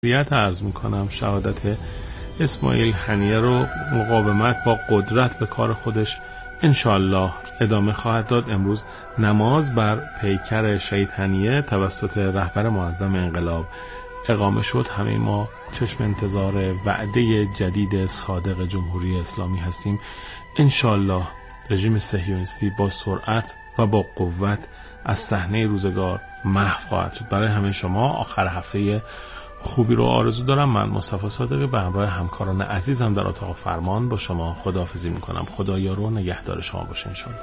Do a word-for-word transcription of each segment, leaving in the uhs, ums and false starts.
بیات عرض میکنم شهادت اسماعیل هنیه رو مقاومت با قدرت به کار خودش انشالله ادامه خواهد داد. امروز نماز بر پیکر شهید هنیه توسط رهبر معظم انقلاب اقامه شد. همه ما چشم انتظار وعده جدید صادق جمهوری اسلامی هستیم. انشالله رژیم صهیونیستی با سرعت و با قوت از صحنه روزگار محو خواهد شد. برای همه شما آخر هفته خوبی رو آرزو دارم. من مصطفی صادقی به همراه همکاران عزیزم در اتاق فرمان با شما خداحافظی میکنم. خدا یار و نگهدار شما باشه انشالله.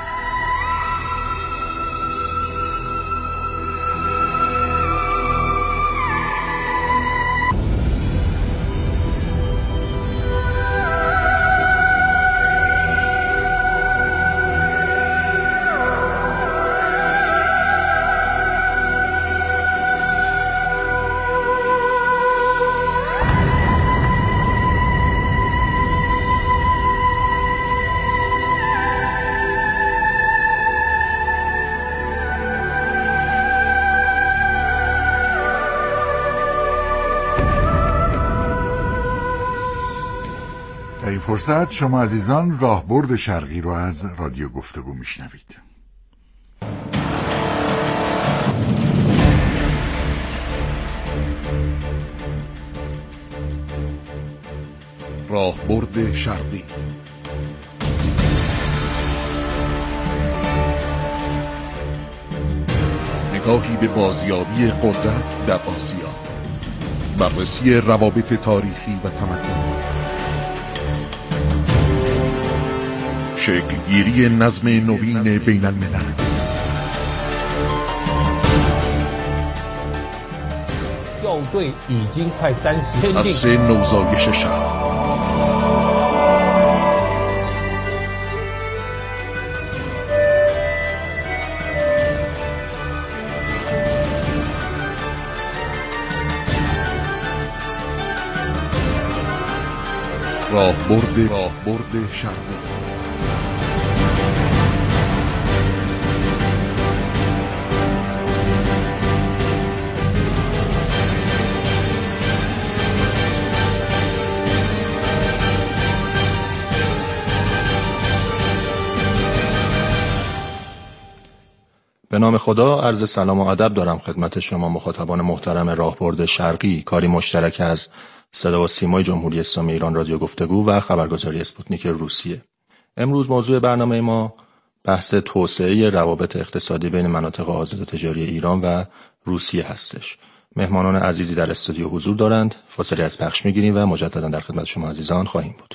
فرصت شما عزیزان راهبرد شرقی رو از رادیو گفتگو میشنوید. راهبرد شرقی نگاهی به بازیابی قدرت در آسیا، بررسی روابط تاریخی و تمدنی، شکلگیری نظم نوین بین الملل، عصر نوزایش شهر، راهبرد راهبرد شرقی. به نام خدا عرض سلام و ادب دارم خدمت شما مخاطبان محترم راهبرد شرقی، کاری مشترک از صدا و سیمای جمهوری اسلامی ایران رادیو گفتگو و خبرگزاری اسپوتنیک روسیه. امروز موضوع برنامه ما بحث توسعه روابط اقتصادی بین مناطق آزاد تجاری ایران و روسیه هستش. مهمانان عزیزی در استودیو حضور دارند. فاصله از پخش میگیریم و مجددا در خدمت شما عزیزان خواهیم بود.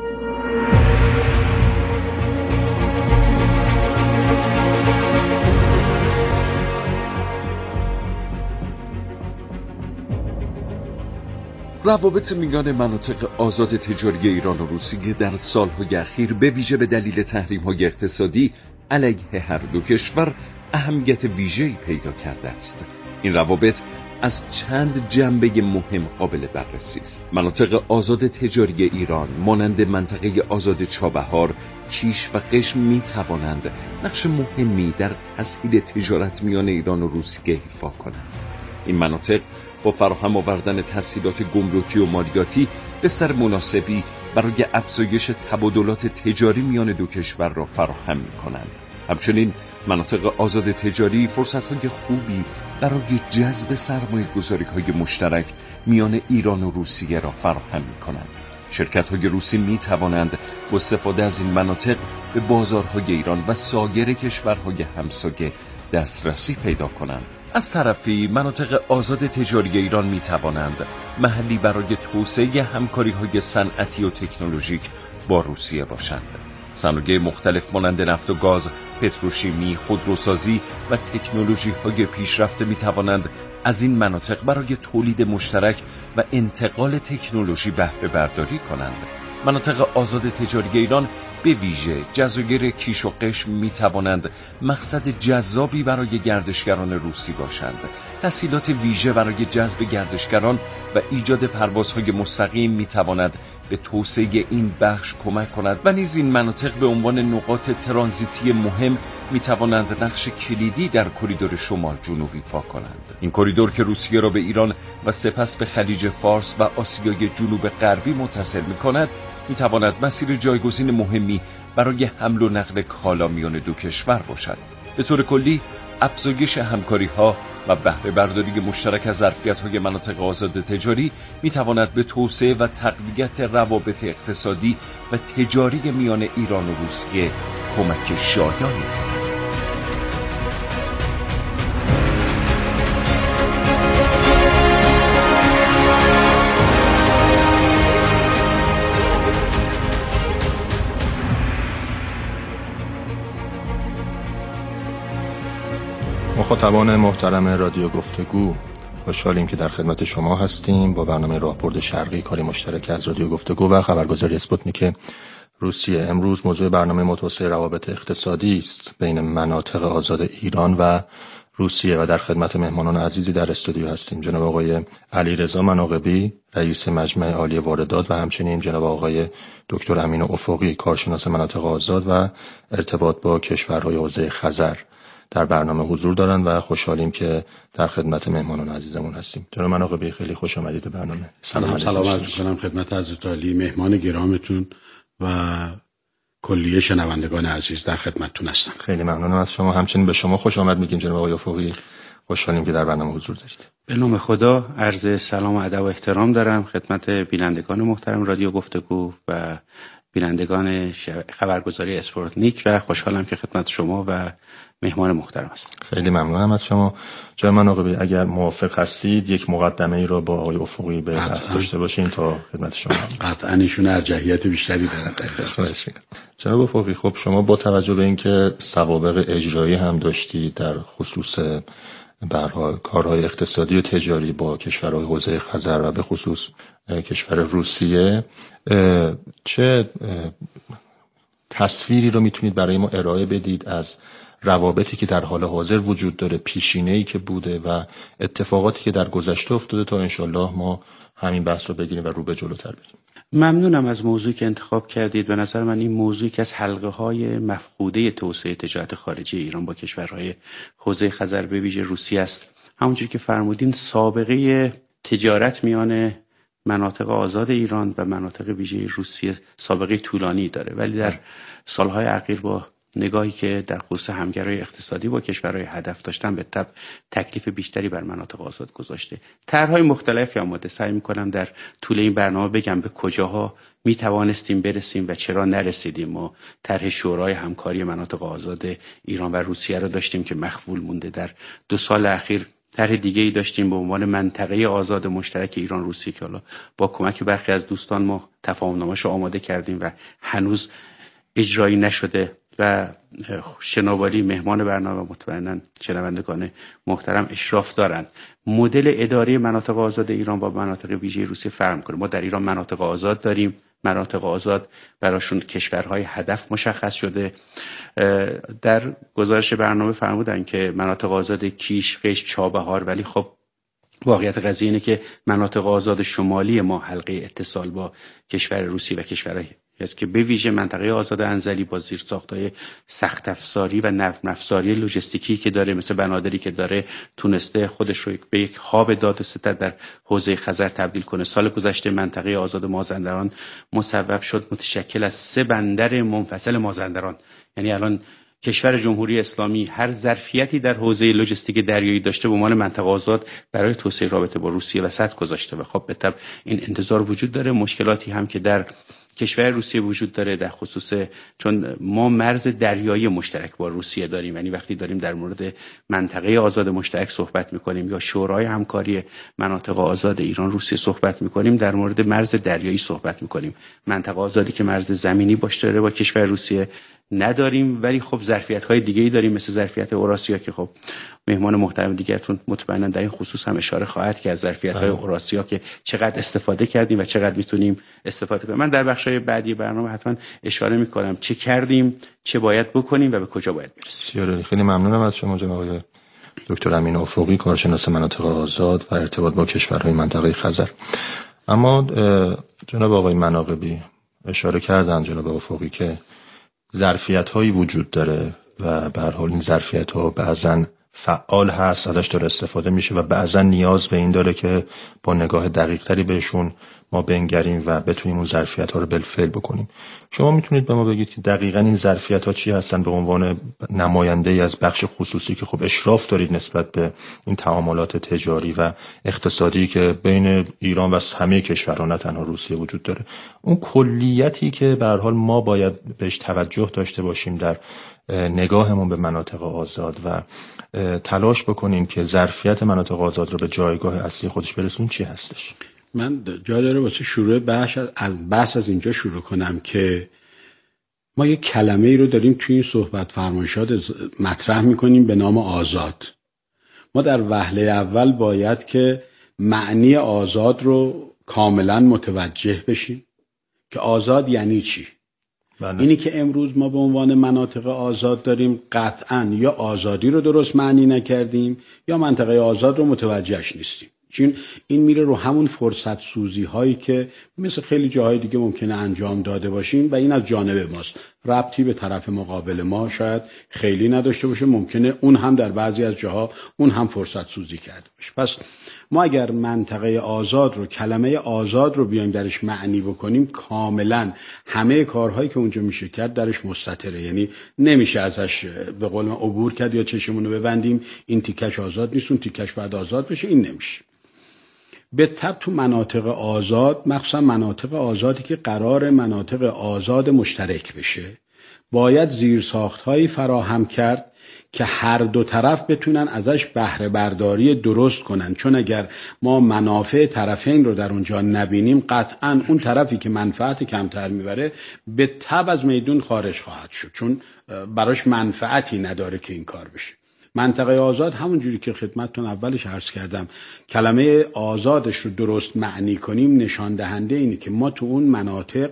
روابط میان مناطق آزاد تجاری ایران و روسیه در سالهای اخیر به ویژه به دلیل تحریم‌های اقتصادی علیه هر دو کشور اهمیت ویژه‌ای پیدا کرده است. این روابط از چند جنبه مهم قابل بررسی است. مناطق آزاد تجاری ایران مانند منطقه آزاد چابهار، کیش و قشم می توانند نقش مهمی در تسهیل تجارت میان ایران و روسیه ایفا کنند. این مناطق با فراهم آوردن تسهیلات گمرکی و مالیاتی بستر مناسبی برای افزایش تبادلات تجاری میان دو کشور را فراهم می‌کنند. همچنین مناطق آزاد تجاری فرصت‌های خوبی برای جذب سرمایه‌گذاری‌های مشترک میان ایران و روسیه را فراهم می‌کنند. شرکت‌های روسی می‌توانند با استفاده از این مناطق به بازارهای ایران و سایر کشورهای همسایه دسترسی پیدا کنند. از طرفی مناطق آزاد تجاری ایران می توانند محلی برای توسعه همکاری‌های صنعتی و تکنولوژیک با روسیه باشند. صنایع مختلف مانند نفت و گاز، پتروشیمی، خودروسازی و تکنولوژی‌های پیشرفته می توانند از این مناطق برای تولید مشترک و انتقال تکنولوژی بهره برداری کنند. مناطق آزاد تجاری ایران به ویژه جزایر کیش و قشم می توانند مقصد جذابی برای گردشگران روسی باشند. تسهیلات ویژه برای جذب گردشگران و ایجاد پروازهای مستقیم می تواند به توسعه این بخش کمک کند و نیز این مناطق به عنوان نقاط ترانزیتی مهم می توانند نقش کلیدی در کریدور شمال جنوب ایفا کنند. این کریدور که روسیه را به ایران و سپس به خلیج فارس و آسیای جنوب غربی متصل می کند، می تواند مسیر جایگزین مهمی برای حمل و نقل کالا میان دو کشور باشد. به طور کلی افزایش همکاری‌ها و بهره برداری مشترک از ظرفیت‌های مناطق آزاد تجاری می‌تواند به توسعه و تقویت روابط اقتصادی و تجاری میان ایران و روسیه کمک شایانی کند. مخاطبان محترم رادیو گفتگو، خوشحالیم که در خدمت شما هستیم با برنامه راهبرد شرقی، کاری مشترک از رادیو گفتگو و خبرگزاری اسپوتنیک روسیه. امروز موضوع برنامه متوسعه روابط اقتصادی است بین مناطق آزاد ایران و روسیه و در خدمت مهمانان عزیزی در استودیو هستیم. جناب آقای علیرضا مناقبی، رئیس مجمع عالی واردات و همچنین جناب آقای دکتر امین افقی، کارشناس مناطق آزاد و ارتباط با کشورهای حوزه خزر در برنامه حضور دارن و خوشحالیم که در خدمت مهمانان عزیزمون هستیم. جناب مناقبی، خیلی خوش آمدید به برنامه. سلام سلام عرض می‌کنم خدمت حضرت عالی، مهمان گرامتون و کلیه شنوندگان عزیز در خدمتتون هستم. خیلی ممنونم از شما. همچنین به شما خوش آمد میگیم جناب آقای افقی. خوشحالیم که در برنامه حضور دارید. به نام خدا عرض سلام و ادب و احترام دارم خدمت بینندگان محترم رادیو گفتگو و بینندگان خبرگزاری اسپوتنیک و خوشحالم که خدمت شما و مهمان محترم هستم. خیلی ممنونم از شما. جناب مناقبی، اگر موافق هستید یک مقدمه ای رو با آقای افقی به دست داشته باشیم تا خدمت شما. قطعاً ایشون ارجحیت بیشتری دارن. جناب افقی، خب شما با توجه به اینکه سوابق اجرایی هم داشتید در خصوص به هر حال کارهای اقتصادی و تجاری با کشورهای حوزه خزر و به خصوص کشور روسیه، چه تصویری رو میتونید برای ما ارائه بدید از روابطی که در حال حاضر وجود داره، پیشینه‌ای که بوده و اتفاقاتی که در گذشته افتاده تا انشالله ما همین بحث رو بگیریم و رو به جلوتر بریم؟ ممنونم از موضوعی که انتخاب کردید. به نظر من این موضوعی که از حلقه‌های مفقوده توسعه تجارت خارجی ایران با کشورهای حوزه خزر به ویژه روسیه است. همونجوری که فرمودین سابقه تجارت میان مناطق آزاد ایران و مناطق ویژه روسیه سابقه طولانی داره، ولی در سالهای اخیر با نگاهی که در خصوص همگرای اقتصادی با کشورهای هدف داشتن به تبع تکلیف بیشتری بر مناطق آزاد گذاشته. طرح‌های مختلفی آماده. سعی می‌کنم در طول این برنامه بگم به کجاها می توانستیم برسیم و چرا نرسیدیم. ما طرح شورای همکاری مناطق آزاد ایران و روسیه رو داشتیم که مخفول مونده. در دو سال اخیر طرح دیگه‌ای داشتیم به عنوان منطقه آزاد مشترک ایران روسیه که حالا با کمک برخی از دوستان ما تفاهم‌نامه‌شو آماده کردیم و هنوز اجرایی نشده و شنواری مهمان برنامه مطمئناً شنوندگان محترم اشراف دارند. مدل اداری مناطق آزاد ایران با مناطق ویژه روسیه فرق می‌کنه. ما در ایران مناطق آزاد داریم. مناطق آزاد براشون کشورهای هدف مشخص شده. در گزارش برنامه فرمودن که مناطق آزاد کیش، قشم، چابهار، ولی خب واقعیت قضیه اینه که مناطق آزاد شمالی ما حلقه اتصال با کشور روسیه و کشورهای است که به ویژه منطقه آزاد انزلی با زیرساخت‌های سخت افزاری و نرم افزاری لوجستیکی که داره، مثل بنادری که داره، تونسته خودش رو به یک هاب داد و ستد در حوزه خزر تبدیل کنه. سال گذشته منطقه آزاد مازندران مصوب شد متشکل از سه بندر منفصل مازندران. یعنی الان کشور جمهوری اسلامی هر ظرفیتی در حوزه لوجستیک دریایی داشته به عنوان منطقه آزاد برای توسعه رابطه با روسیه وسط گذاشته و خب به طبع این انتظار وجود داره. مشکلاتی هم که در کشور روسیه وجود داره در خصوص، چون ما مرز دریایی مشترک با روسیه داریم، یعنی وقتی داریم در مورد منطقه آزاد مشترک صحبت میکنیم یا شورای همکاری مناطق آزاد ایران روسیه صحبت میکنیم، در مورد مرز دریایی صحبت میکنیم. منطقه آزادی که مرز زمینی باش داره با کشور روسیه نداریم، ولی خب ظرفیت‌های دیگه‌ای داریم مثل ظرفیت اوراسیا که خب مهمان محترم دیگرتون مطمئنا در این خصوص هم اشاره خواهد کرد، ظرفیت‌های اوراسیا که چقدر استفاده کردیم و چقدر میتونیم استفاده کنیم. من در بخش‌های بعدی برنامه حتما اشاره می‌کنم چه کردیم، چه باید بکنیم و به کجا باید برسیم. خیلی ممنونم از شما جناب آقای دکتر امین افقی، کارشناس مناطق آزاد و ارتباط با کشورهای منطقه خزر. اما جناب آقای مناقبی اشاره کردن جناب افقی که ظرفیت‌هایی وجود داره و به هر حال این ظرفیت‌ها بعضن فعال هست، ازش داره استفاده میشه و بعضا نیاز به این داره که با نگاه دقیق‌تری بهشون ما بنگریم و بتونیم اون ظرفیت‌ها رو بالفعل بکنیم. شما میتونید به ما بگید که دقیقاً این ظرفیت‌ها چی هستن به عنوان نماینده‌ای از بخش خصوصی که خب اشراف دارید نسبت به این تعاملات تجاری و اقتصادی که بین ایران و همه کشورها نه تنها روسیه وجود داره، اون کلیتی که به هر حال ما باید بهش توجه داشته باشیم در نگاهمون به مناطق آزاد و تلاش بکنیم که ظرفیت مناطق آزاد رو به جایگاه اصلی خودش برسون چی هستش؟ من جا داره واسه شروع بحث از بحث از اینجا شروع کنم که ما یک کلمه ای رو داریم توی این صحبت فرمایشات مطرح میکنیم به نام آزاد. ما در وهله اول باید که معنی آزاد رو کاملا متوجه بشیم که آزاد یعنی چی. بله. اینی که امروز ما به عنوان مناطق آزاد داریم قطعاً یا آزادی رو درست معنی نکردیم یا منطقه آزاد رو متوجهش نیستیم، چون این میره رو همون فرصت سوزی هایی که مثل خیلی جاهای دیگه ممکنه انجام داده باشیم و این از جانب ماست، ربطی به طرف مقابل ما شاید خیلی نداشته باشه، ممکنه اون هم در بعضی از جاها اون هم فرصت سوزی کرده باشه. پس ما اگر منطقه آزاد رو، کلمه آزاد رو بیایم درش معنی بکنیم، کاملا همه کارهایی که اونجا میشه کرد درش مستتره، یعنی نمیشه ازش به قول من عبور کرد یا چشمونو ببندیم این تیکش آزاد نیست اون تیکش باید آزاد بشه، این نمیشه. به طب تو مناطق آزاد، مخصوصا مناطق آزادی که قرار مناطق آزاد مشترک بشه، باید زیرساخت‌هایی فراهم کرد که هر دو طرف بتونن ازش بهره برداری درست کنن، چون اگر ما منافع طرفین رو در اونجا نبینیم قطعاً اون طرفی که منفعت کمتر میبره به طب از میدون خارج خواهد شد، چون براش منفعتی نداره که این کار بشه. منطقه آزاد همون جوری که خدمتتون اولش عرض کردم کلمه آزادش رو درست معنی کنیم نشان دهنده اینه که ما تو اون مناطق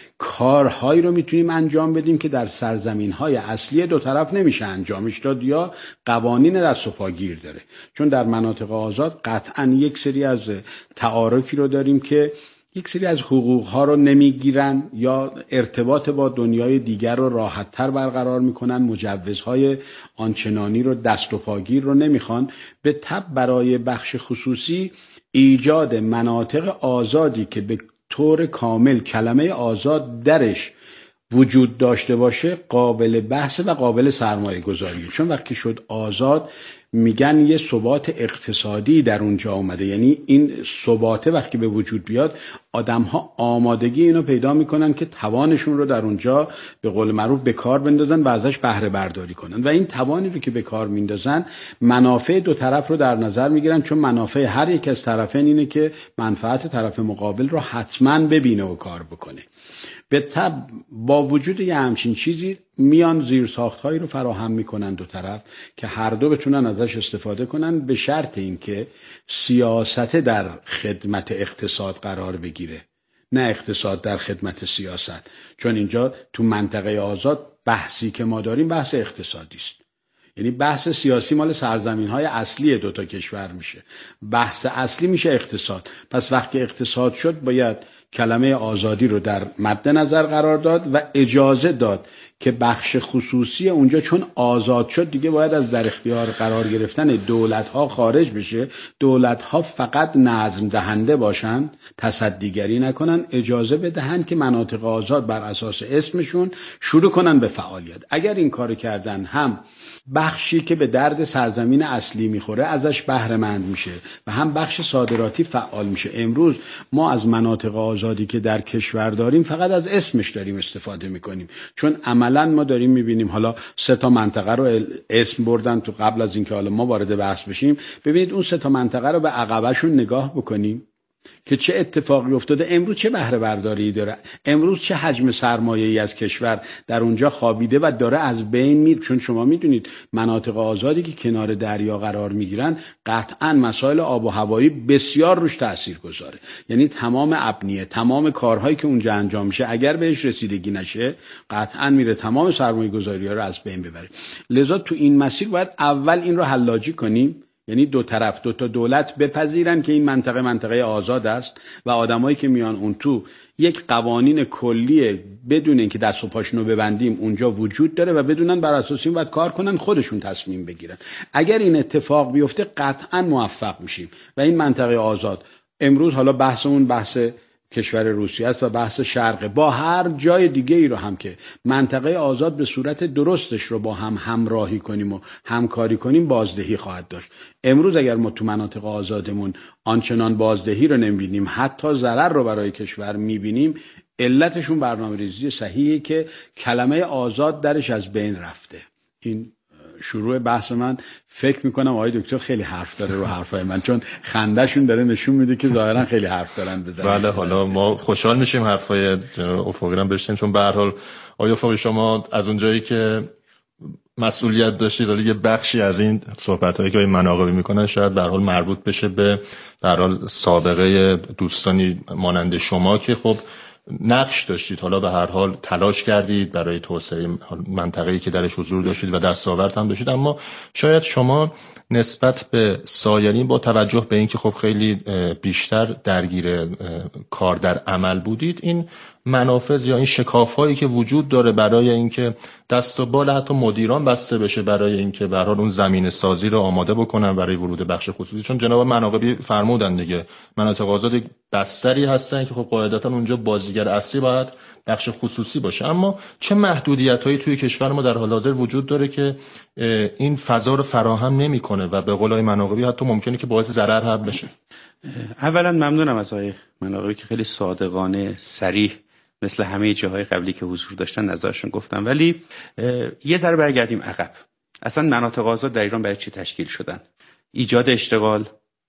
کارهایی رو میتونیم انجام بدیم که در سرزمین‌های اصلی دو طرف نمیشه انجامش داد یا قوانین دست و پاگیر داره، چون در مناطق آزاد قطعاً یک سری از تعارفی رو داریم که یک سری از حقوقها رو نمیگیرن یا ارتباط با دنیای دیگر رو راحت‌تر برقرار میکنن، مجوزهای آنچنانی رو دست و پاگیر رو نمیخوان. به تبع برای بخش خصوصی ایجاد مناطق آزادی که به طور کامل کلمه آزاد درش وجود داشته باشه قابل بحث و قابل سرمایه گذاریه، چون وقتی شد آزاد میگن یه ثبات اقتصادی در اونجا اومده، یعنی این ثبات وقتی به وجود بیاد آدم‌ها آمادگی اینو پیدا میکنن که توانشون رو در اونجا به قول معروف به کار بندازن و ازش بهره برداری کنن و این توانی رو که به کار میندازن منافع دو طرف رو در نظر میگیرن، چون منافع هر یک از طرفین اینه که منفعت طرف مقابل رو حتما ببینه و کار بکنه. به طب با وجود یه همچین چیزی میان زیرساخت‌هایی رو فراهم میکنن دو طرف که هر دو بتونن ازش استفاده کنن، به شرط اینکه سیاست در خدمت اقتصاد قرار بگیره نه اقتصاد در خدمت سیاست، چون اینجا تو منطقه آزاد بحثی که ما داریم بحث اقتصادی است، یعنی بحث سیاسی مال سرزمین‌های اصلی دو تا کشور میشه، بحث اصلی میشه اقتصاد. پس وقتی اقتصاد شد باید کلمه آزادی رو در مد نظر قرار داد و اجازه داد که بخش خصوصی اونجا چون آزاد شد دیگه باید از در اختیار قرار گرفتن دولت‌ها خارج بشه، دولت‌ها فقط نظم دهنده باشن، تصدیگری نکنن، اجازه بدهن که مناطق آزاد بر اساس اسمشون شروع کنن به فعالیت. اگر این کار کردن هم بخشی که به درد سرزمین اصلی میخوره ازش بهره مند میشه و هم بخش صادراتی فعال میشه. امروز ما از مناطق آزادی که در کشور داریم فقط از اسمش داریم استفاده میکنیم، چون عملا ما داریم میبینیم حالا سه تا منطقه رو اسم بردن تو قبل از اینکه حالا ما وارد بحث بشیم، ببینید اون سه تا منطقه رو به عقبشون نگاه بکنیم، که چه اتفاقی افتاده، امروز چه بهره برداری داره، امروز چه حجم سرمایه‌ای از کشور در اونجا خوابیده و داره از بین میره. چون شما میدونید مناطق آزادی که کنار دریا قرار میگیرن قطعاً مسائل آب و هوایی بسیار روش تأثیر گذاره. یعنی تمام ابنیه، تمام کارهایی که اونجا انجام میشه اگر بهش رسیدگی نشه قطعاً میره تمام سرمایه گذاری‌ها رو از بین ببره. لذا تو این مسیر باید اول این رو حلاجی کنیم، یعنی دو طرف، دو تا دولت بپذیرن که این منطقه منطقه آزاد است و آدمایی که میان اون تو یک قوانین کلیه بدون اینکه دست و پاشونو ببندیم اونجا وجود داره و بدونن بر اساس این باید کار کنن، خودشون تصمیم بگیرن. اگر این اتفاق بیفته قطعا موفق میشیم و این منطقه آزاد، امروز حالا بحثمون بحث کشور روسیه است و بحث شرق، با هر جای دیگه ای رو هم که منطقه آزاد به صورت درستش رو با هم همراهی کنیم و همکاری کنیم بازدهی خواهد داشت. امروز اگر ما تو مناطق آزادمون آنچنان بازدهی رو نمیبینیم، حتی ضرر رو برای کشور میبینیم، علتشون برنامه ریزی صحیحه که کلمه آزاد درش از بین رفته. این شروع بحث من. فکر میکنم آقای دکتر خیلی حرف داره رو حرفای من، چون خندهشون داره نشون میده که ظاهرا خیلی حرف دارن بزنن. بله، حالا ما خوشحال میشیم حرفای جناب افقی رو بشنویم، چون به هر حال آقای افقی شما از اونجایی که مسئولیت داشتید، حالا یه بخشی از این صحبتایی که مناقبی میکنن شاید به هر حال مربوط بشه به به هر حال سابقه دوستانی مانند شما که خب نقش داشتید، حالا به هر حال تلاش کردید برای توسعه منطقه‌ای که درش حضور داشتید و دستاورد هم داشتید، اما شاید شما نسبت به سایرین با توجه به اینکه خب خیلی بیشتر درگیر کار در عمل بودید، این منافذ یا این شکاف‌هایی که وجود داره برای اینکه دست و بال حتی مدیران بسته بشه برای اینکه به هر حال اون زمین سازی رو آماده بکنن برای ورود بخش خصوصی، چون جناب مناقبی فرمودن دیگه مناطق آزاد بستری هستن که خب قاعدتا اونجا بازیگر اصلی باید بخش خصوصی باشه، اما چه محدودیت‌هایی توی کشور ما در حال حاضر وجود داره که این فضا رو فراهم نمی‌کنه و به قول آقای مناقبی حتی ممکنه که باعث ضرر هم بشه؟ اولا ممنونم از آقای مناقبی که خیلی صادقانه صریح مثل همه جاهای قبلی که حضور داشتن نظرشون گفتن. ولی یه ذره برگردیم عقب. اصلا مناطق آزاد در ایران برای چی تشکیل شدن؟ ایجاد اشتغال،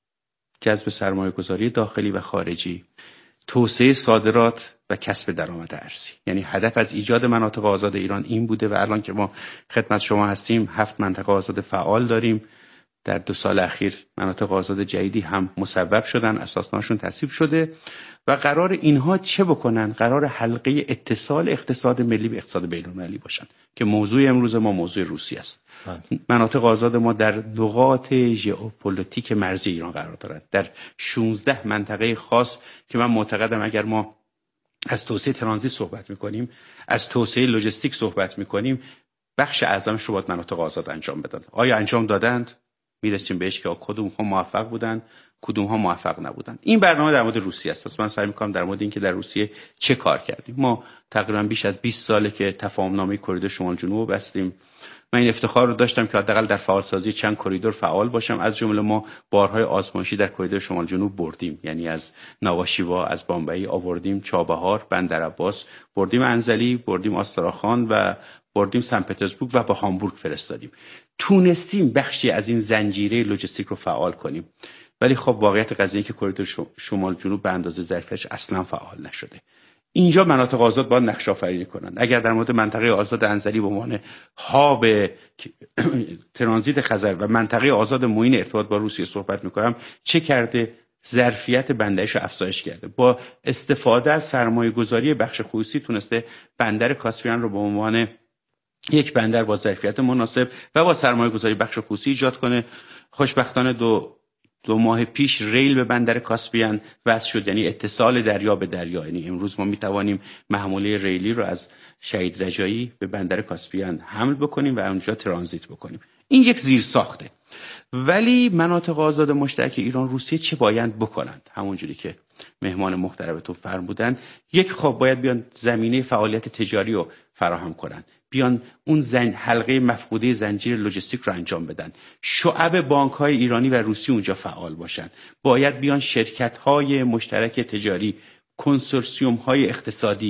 جذب سرمایه گذاری داخلی و خارجی، توسعه صادرات و کسب درآمد ارزی. یعنی هدف از ایجاد مناطق آزاد ایران این بوده و الان که ما خدمت شما هستیم هفت منطقه آزاد فعال داریم. در دو سال اخیر مناطق آزاد جدیدی هم مصوب شدن، اساسنامه‌شون تصویب شده و قرار اینها چه بکنن؟ قرار حلقه اتصال اقتصاد ملی به اقتصاد بین‌المللی باشن که موضوع امروز ما موضوع روسیه است. مناطق آزاد ما در نقاط ژئوپلیتیک مرزی ایران قرار دارند، در شانزده منطقه خاص که من معتقدم اگر ما از توسعه ترانزیت صحبت می‌کنیم، از توسعه لوجستیک صحبت می‌کنیم، بخش اعظمش رو باید مناطق آزاد انجام بدن. آیا انجام دادند؟ میرسیم بهش که کدوم ها موفق بودن، کدوم ها موفق نبودن. این برنامه در مورد روسیه است. پس من سعی می‌کنم در مورد اینکه در روسیه چه کار کردیم. ما تقریبا بیش از بیست ساله که تفاهم‌نامه کریدور شمال جنوب بستیم. من این افتخار رو داشتم که حداقل در فعالسازی چند کریدور فعال باشم. از جمله ما بارهای آزمایشی در کریدور شمال جنوب بردیم، یعنی از ناواشیوا، از بامبئی آوردیم چابهار، بندرعباس، بردیم انزلی، بردیم آستراخان و بردیم سن پترزبورگ و با هامبورگ فرستادیم. تونستیم بخشی از این زنجیره لوجستیک رو فعال کنیم. ولی خب واقعیت قضیه که کریدور شمال جنوب به اندازه ظرفیتش اصلا فعال نشده. اینجا مناطق آزاد باید نقش آفرینی کنند. اگر در مورد منطقه آزاد انزلی به عنوان هاب ترانزیت خزر و منطقه آزاد معین ارتباط با روسیه صحبت می‌کنم، چه کرده؟ ظرفیت بندرش رو افزایش کرده. با استفاده از سرمایه‌گذاری بخش خصوصی تونسته بندر کاسپیان رو به عنوان یک بندر با ظرفیت مناسب و با سرمایه‌گذاری بخش خصوصی ایجاد کنه. خوشبختانه دو دو ماه پیش ریل به بندر کاسپیان وصل شد، یعنی اتصال دریا به دریا. یعنی امروز ما میتوانیم محموله ریلی رو از شهید رجایی به بندر کاسپیان حمل بکنیم و اونجا ترانزیت بکنیم. این یک زیرساخته. ولی مناطق آزاد مشترک ایران روسیه چه باید بکنند؟ همونجوری که مهمان محترمتون فرمودن، یک خب باید بیان زمینه فعالیت تجاری رو فراهم کنند، بیان اون زن حلقه مفقوده زنجیره لوجستیک رو انجام بدن، شعب بانک‌های ایرانی و روسی اونجا فعال باشن، باید بیان شرکت‌های مشترک تجاری، کنسورسیوم‌های اقتصادی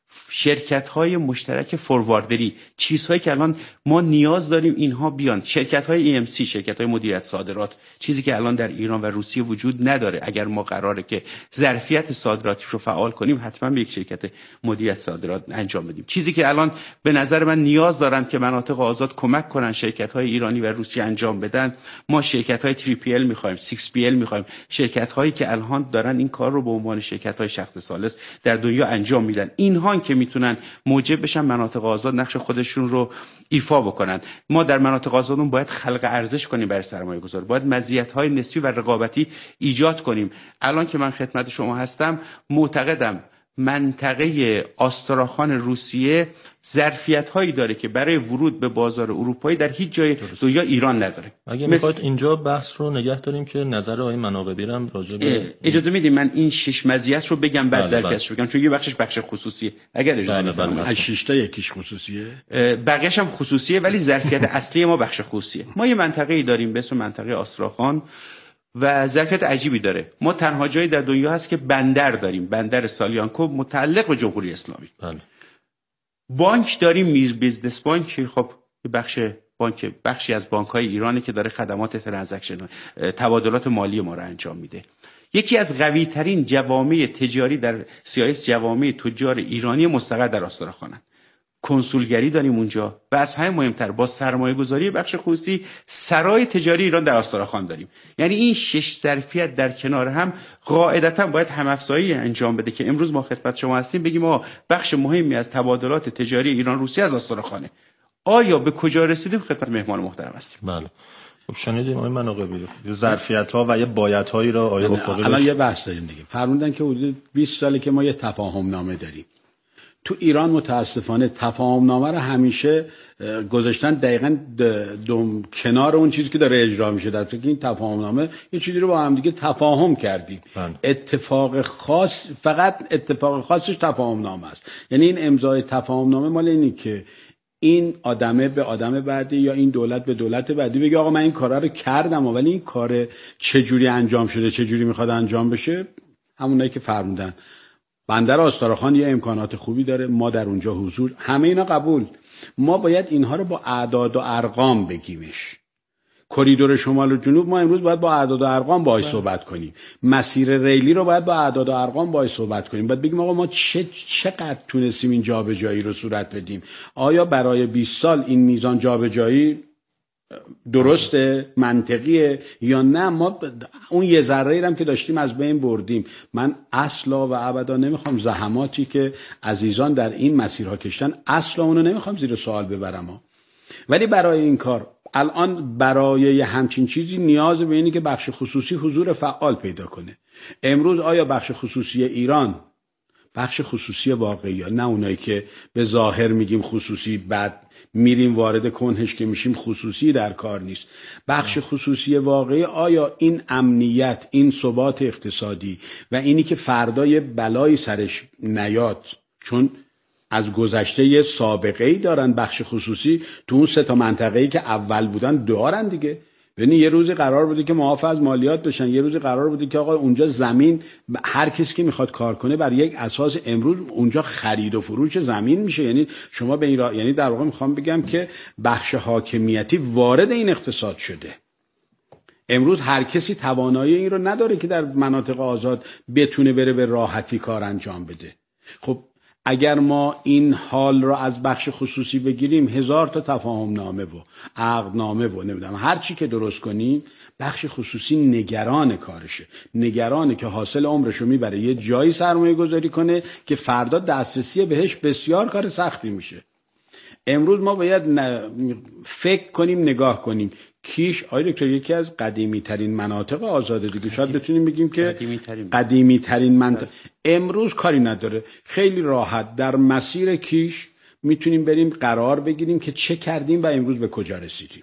شرکت‌های مشترک فورواردری، چیزهایی که الان ما نیاز داریم اینها بیان، شرکت‌های ای ام سی، شرکت‌های مدیریت صادرات، چیزی که الان در ایران و روسیه وجود نداره. اگر ما قراره که ظرفیت صادراتی رو فعال کنیم حتما به یک شرکت مدیریت صادرات انجام بدیم. چیزی که الان به نظر من نیاز دارند که مناطق آزاد کمک کنن شرکت‌های ایرانی و روسی انجام بدن، ما شرکت‌های تری پی ال می‌خوایم، سیکس پی ال می‌خوایم، شرکت‌هایی که الان دارن این کار رو به عنوان شرکت‌های شخص ثالث در دنیا انجام میدن، اینها که میتونن موجب بشن مناطق آزاد نقش خودشون رو ایفا بکنن. ما در مناطق آزادمون باید خلق ارزش کنیم برای سرمایه گذار، باید مزیت‌های نسبی و رقابتی ایجاد کنیم. الان که من خدمت شما هستم معتقدم منطقه آستراخان روسیه ظرفیت‌هایی داره که برای ورود به بازار اروپایی در هیچ جای دنیا ایران نداره. اگه میخواد اینجا بحث رو نگه داریم که نظر آقای مناقبی رو هم راجع به اجازه میدید من این شش مزیت رو بگم بعد ظرفیتش بگم، چون یه بخشش بخش خصوصیه. اگر اجازه بدید از شش تا یکیش خصوصیه، بقیه‌اش هم خصوصیه، ولی ظرفیت اصلی ما بخش خصوصیه. ما یه منطقه‌ای داریم به اسم منطقه آستراخان و ظرفیت عجیبی داره. ما تنها جایی در دنیا هست که بندر داریم، بندر سالیانکو متعلق به جمهوری اسلامی. بله. بانک داریم، میز بیزنس بانک، خب بخش بانک بخشی از بانک‌های ایرانی که داره خدمات ترانزکشن تبادلات مالی ما رو انجام میده. یکی از قوی ترین جوامع تجاری در سیاست جوامع تجار ایرانی مستقر در آستراخانه. کنسولگری داریم اونجا و از همه مهمتر با سرمایه گذاری بخش خصوصی سرای تجاری ایران در آستراخان داریم. یعنی این شش ظرفیت در کنار هم قاعدتا باید هم‌افزایی انجام بده که امروز ما خدمت شما هستیم بگیم ما بخش مهمی از تبادلات تجاری ایران روسیه از آستراخانه. آیا به کجا رسیدیم؟ خدمت مهمان محترم هستیم. بله. خب شنیدیم آقای مناقبی ظرفیت‌ها و یه بایدهایی را آقای افاقی الان یه بحث داریم دیگه. فرمودن که حدود بیست ساله که ما یه تفاهم نامه داریم. تو ایران متاسفانه تفاهم نامه رو همیشه گذاشتن دقیقاً دوم کنار اون چیزی که داره اجرا میشه، در حالی که این تفاهم نامه یه چیزی رو با هم دیگه تفاهم کردیم. بند. اتفاق خاص، فقط اتفاق خاصش تفاهم نامه است. یعنی این امضای تفاهم نامه مال اینی که این آدمه به آدم بعدی یا این دولت به دولت بعدی بگه آقا من این کارا رو کردم، ولی این کار چه جوری انجام شده، چه جوری میخواد انجام بشه. همونایی که فرمودن بندر آستراخان یه امکانات خوبی داره، ما در اونجا حضور، همه اینا قبول. ما باید اینها رو با اعداد و ارقام بگیمش. کریدور شمال و جنوب ما امروز باید با اعداد و ارقام باهاش صحبت کنیم. مسیر ریلی رو باید با اعداد و ارقام باهاش صحبت کنیم. باید بگیم آقا ما چه چقدر تونستیم این جابجایی رو صورت بدیم. آیا برای بیست سال این میزان جابجایی درسته، منطقیه یا نه؟ ما اون یه ذره هم که داشتیم از بین بردیم. من اصلا و ابدا نمیخوام زحماتی که عزیزان در این مسیرها کشتن اصلا اونو نمیخوام زیر سوال ببرم ها. ولی برای این کار الان برای همچین چیزی نیاز به اینه که بخش خصوصی حضور فعال پیدا کنه. امروز آیا بخش خصوصی ایران بخش خصوصی واقعی یا نه اونایی که به ظاهر میگیم خصوصی بعد میریم وارد کنهش که میشیم خصوصی در کار نیست؟ بخش خصوصی واقعی آیا این امنیت، این ثبات اقتصادی و اینی که فردای بلایی سرش نیاد، چون از گذشته یه سابقه‌ای دارن بخش خصوصی تو اون سه تا منطقه‌ای که اول بودن دارن دیگه. ببین یه روزی قرار بوده که معاف از مالیات بشن، یه روزی قرار بوده که آقا اونجا زمین هر کسی که میخواد کار کنه بر یک اساس امروز اونجا خرید و فروش زمین میشه. یعنی شما به این را... یعنی در واقع میخوام بگم که بخش حاکمیتی وارد این اقتصاد شده. امروز هر کسی توانایی این رو نداره که در مناطق آزاد بتونه بره به راحتی کار انجام بده. خب اگر ما این حال را از بخش خصوصی بگیریم، هزار تا تفاهم نامه و عقد نامه و نمیدونم هر چی که درست کنیم، بخش خصوصی نگران کارشه، نگرانه که حاصل عمرشو میبره یه جایی سرمایه گذاری کنه که فردا دسترسی بهش بسیار کار سختی میشه. امروز ما باید فکر کنیم، نگاه کنیم. کیش آقای دکتر یکی از قدیمی ترین مناطق آزاده دیگه، شاید بتونیم بگیم که قدیمی ترین, قدیمی ترین منطقه. امروز کاری نداره، خیلی راحت در مسیر کیش میتونیم بریم قرار بگیریم که چه کردیم و امروز به کجا رسیدیم.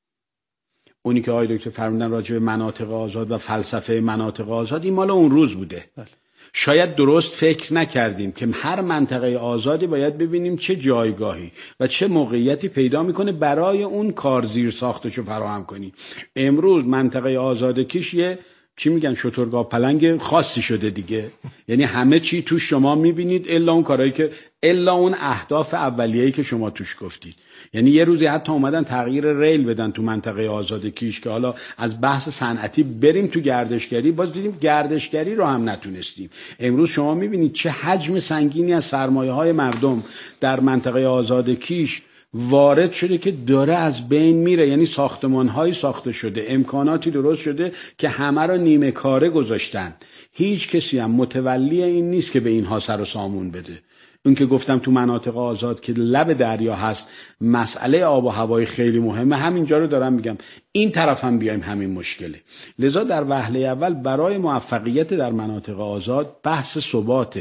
اونی که آقای دکتر فرمودن راجع به مناطق آزاد و فلسفه مناطق آزاد، این مال اون روز بوده. بله. شاید درست فکر نکردیم که هر منطقه آزادی باید ببینیم چه جایگاهی و چه موقعیتی پیدا میکنه برای اون کار زیر ساختشو فراهم کنیم. امروز منطقه آزاد کیش یه چی میگن شترگاه پلنگ خاصی شده دیگه. یعنی همه چی تو شما میبینید الا اون کارهایی که الا اون اهداف اولیه‌ای که شما توش گفتید. یعنی یه روزی حتی اومدن تغییر ریل بدن تو منطقه آزاد کیش که حالا از بحث صنعتی بریم تو گردشگری، باز دیدیم گردشگری رو هم نتونستیم. امروز شما میبینید چه حجم سنگینی از سرمایه‌های مردم در منطقه آزاد کیش وارد شده که داره از بین میره. یعنی ساختمان‌هایی ساخته شده، امکاناتی درست شده که همه رو نیمه کاره گذاشتن. هیچ کسی هم متولی این نیست که به اینها سر و سامون بده. اون که گفتم تو مناطق آزاد که لب دریا هست مسئله آب و هوای خیلی مهمه، همینجا رو دارم میگم. این طرف هم بیایم همین مشکله. لذا در وهله اول برای موفقیت در مناطق آزاد بحث ثبات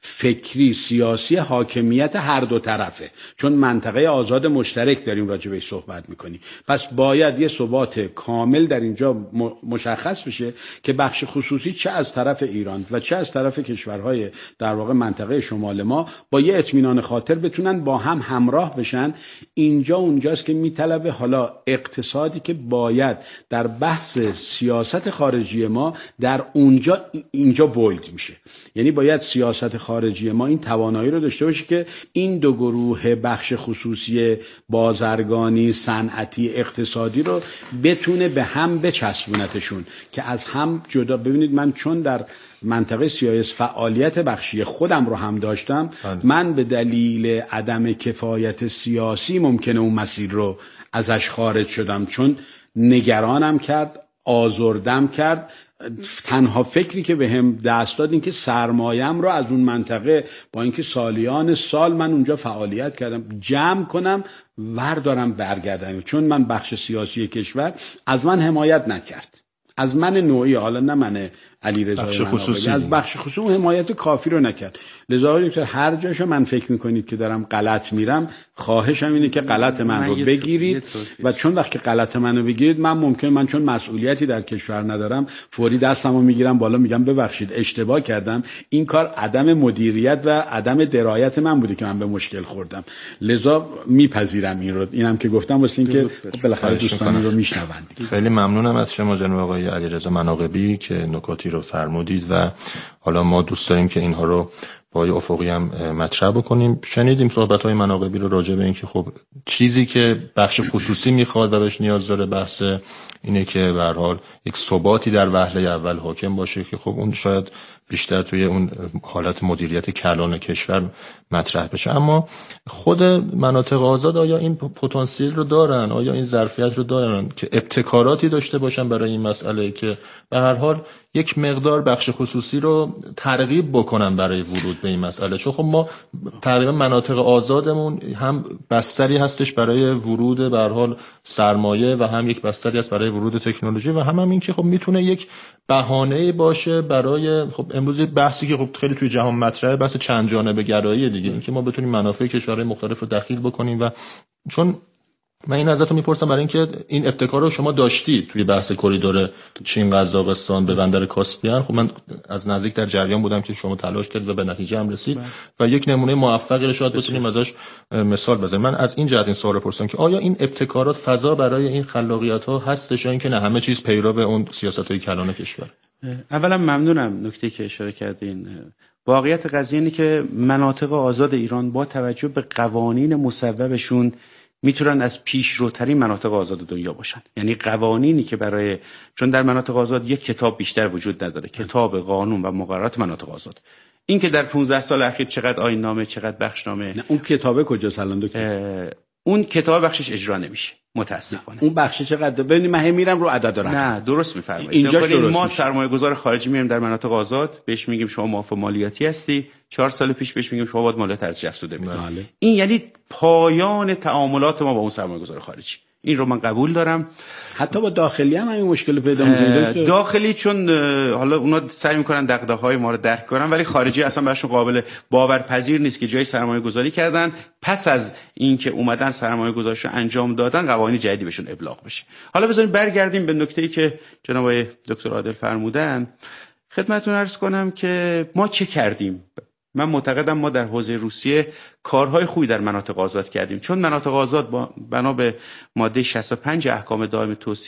فکری سیاسی حاکمیت هر دو طرفه، چون منطقه آزاد مشترک داریم راجع بهش صحبت میکنیم. پس باید یه ثبات کامل در اینجا مشخص بشه که بخش خصوصی چه از طرف ایران و چه از طرف کشورهای در واقع منطقه شمال ما با یه اطمینان خاطر بتونن با هم همراه بشن. اینجا اونجاست که میطلبه حالا اقتصادی که باید در بحث سیاست خارجی ما در اونجا اینجا بولد میشه. یعنی باید سیاست خارجی ما این توانایی رو داشته باشه که این دو گروه بخش خصوصی بازرگانی صنعتی اقتصادی رو بتونه به هم بچسبونتشون که از هم جدا. ببینید من چون در منطقه سیاس فعالیت بخشی خودم رو هم داشتم، من به دلیل عدم کفایت سیاسی ممکنه اون مسیر رو ازش خارج شدم، چون نگرانم کرد، آزردم کرد. تنها فکری که به هم دست داد این که سرمایم رو از اون منطقه با اینکه سالیان سال من اونجا فعالیت کردم جمع کنم وردارم برگردم، چون من بخش سیاسی کشور از من حمایت نکرد، از من نوعی، حالا نه من علیرضا بخش خصوصی، از بخش خصوصی حمایت کافی رو نکرد. لذا دکتر هر جاشو من فکر میکنید که دارم غلط میرم، خواهشم اینه که غلط من رو بگیرید و چون وقتی غلط منو بگیرید من ممکن من چون مسئولیتی در کشور ندارم فوری دستمو میگیرم بالا میگم ببخشید اشتباه کردم، این کار عدم مدیریت و عدم درایت من بوده که من به مشکل خوردم. لذا میپذیرم این رو. اینم که گفتم واسه این که بالاخره دوستان رو میشنوند. خیلی ممنونم از شما جناب آقای علیرضا مناقبی که نکاتی رو فرمودید و حالا ما دوست داریم که اینها رو با افقی هم مطرح بکنیم. شنیدیم صحبت‌های مناقبی رو راجع به این که خب چیزی که بخش خصوصی میخواد و بهش نیاز داره بحث اینه که به هر حال یک ثباتی در وهله اول حاکم باشه که خب اون شاید بیشتر توی اون حالت مدیریت کلان کشور مطرح بشه. اما خود مناطق آزاد آیا این پتانسیل رو دارن، آیا این ظرفیت رو دارن که ابتکاراتی داشته باشن برای این مسئله که به هر حال یک مقدار بخش خصوصی رو ترغیب بکنن برای ورود به این مسئله؟ چون خب ما تقریبا مناطق آزادمون هم بستری هستش برای ورود به هر حال سرمایه و هم یک بستری هست برای ورود تکنولوژی و هم هم این که خب میتونه یک بهانه‌ای باشه برای خب امروز بحثی که خب خیلی توی جهان مطرحه، بحث چند جانبه گرایی دیگه، اینکه ما بتونیم منافع کشورهای مختلف رو دخیل بکنیم. و چون من این ازتون میپرسم برای اینکه این ابتکار رو شما داشتید توی بحث کریدور چین قزاقستان به بندر کاسپیان، خب من از نزدیک در جریان بودم که شما تلاش کردید و به نتیجه هم رسید و یک نمونه موفقی رو شاید بتونیم ازش مثال بزنیم. من از این جهت این سوال پرسیدم که آیا این ابتکارات فضا برای این خلاقیت‌ها هستش یا اینکه نه همه چیز پیرو اون سیاست‌های کلان کشور؟ اولا ممنونم نکته که اشاره کردین. واقعیت قضیه اینه که مناطق آزاد ایران با توجه به قوانین مصوبشون میتونن از پیشروترین مناطق آزاد دنیا باشن. یعنی قوانینی که برای، چون در مناطق آزاد یک کتاب بیشتر وجود نداره، کتاب قانون و مقررات مناطق آزاد. این که در پانزده سال اخیر چقدر آیین نامه چقدر بخشنامه، نه اون کتابه کجاست الان دکتر؟ اون کتاب بخشش اجرا نمیشه متاسفانه. اون بخش چقدر؟ ببینید من میرم رو عدد دارم. نه درست میفرمایید. اینجاش درست ما میشه. سرمایه گذار خارجی میریم در مناطق آزاد بهش میگیم شما معاف مالیاتی هستی، چهار سال پیش بهش میگیم شما باید مالیات ارزش افزوده بدید. این یعنی پایان تعاملات ما با اون سرمایه گذار خارجی. این رو من قبول دارم. حتی با داخلی هم همین مشکل پیدا می‌کنه. داخلی چون حالا اونا سعی می‌کنن دغدغه‌های ما رو درک کنن، ولی خارجی اصلا براشون قابل باورپذیر نیست که جای سرمایه گذاری کردن پس از اینکه اومدن سرمایه گذاریشو انجام دادن قوانین جدیدی بهشون ابلاغ بشه. حالا بذارید برگردیم به نکته‌ای که جناب آقای دکتر عادل فرمودن. خدمتتون عرض کنم که ما چه کردیم. من معتقدم ما در حوزه روسیه کارهای خوبی در مناطق آزاد کردیم، چون مناطق آزاد بنا به ماده شصت و پنج احکام دائم توسعه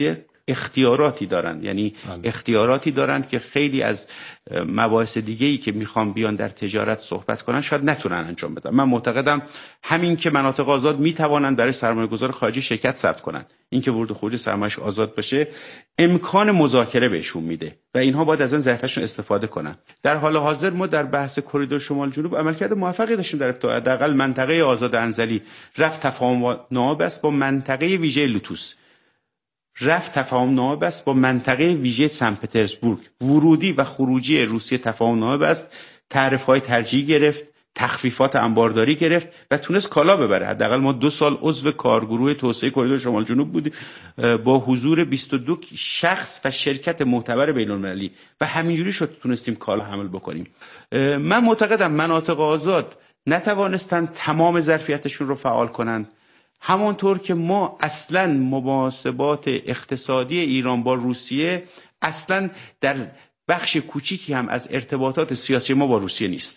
اختیاراتی دارند، یعنی اختیاراتی دارند که خیلی از مباحث دیگه‌ای که میخوام بیان در تجارت صحبت کنن شاید نتونن انجام بدن. من معتقدم همین که مناطق آزاد میتوانند برای سرمایه‌گذار خارجی شرکت ثبت کنند، این که ورود و خروج سرمایه‌اش آزاد باشه امکان مذاکره بهشون میده و اینها باید از این ظرفشون استفاده کنن. در حال حاضر ما در بحث کریدور شمال جنوب عملکرد موفقی داشتیم. در ابتدا حداقل منطقه آزاد انزلی رفت تفاهم نامه بست با منطقه ویژه لوتوس، رفت تفاهم نامه بست با منطقه ویژه سن پترزبورگ، ورودی و خروجی روسیه تفاهم نامه بست، تعرفه‌های ترجیحی گرفت، تخفیفات انبارداری گرفت و تونست کالا ببره. حداقل ما دو سال عضو کارگروه توسعه کریدور شمال جنوب بودیم با حضور بیست و دو شخص و شرکت معتبر بین‌المللی و همینجوری شد تونستیم کالا حمل بکنیم. من معتقدم مناطق آزاد نتوانستن تمام ظرفیتشون رو فعال کنند، همانطور که ما اصلا مناسبات اقتصادی ایران با روسیه اصلا در بخش کوچیکی هم از ارتباطات سیاسی ما با روسیه نیست.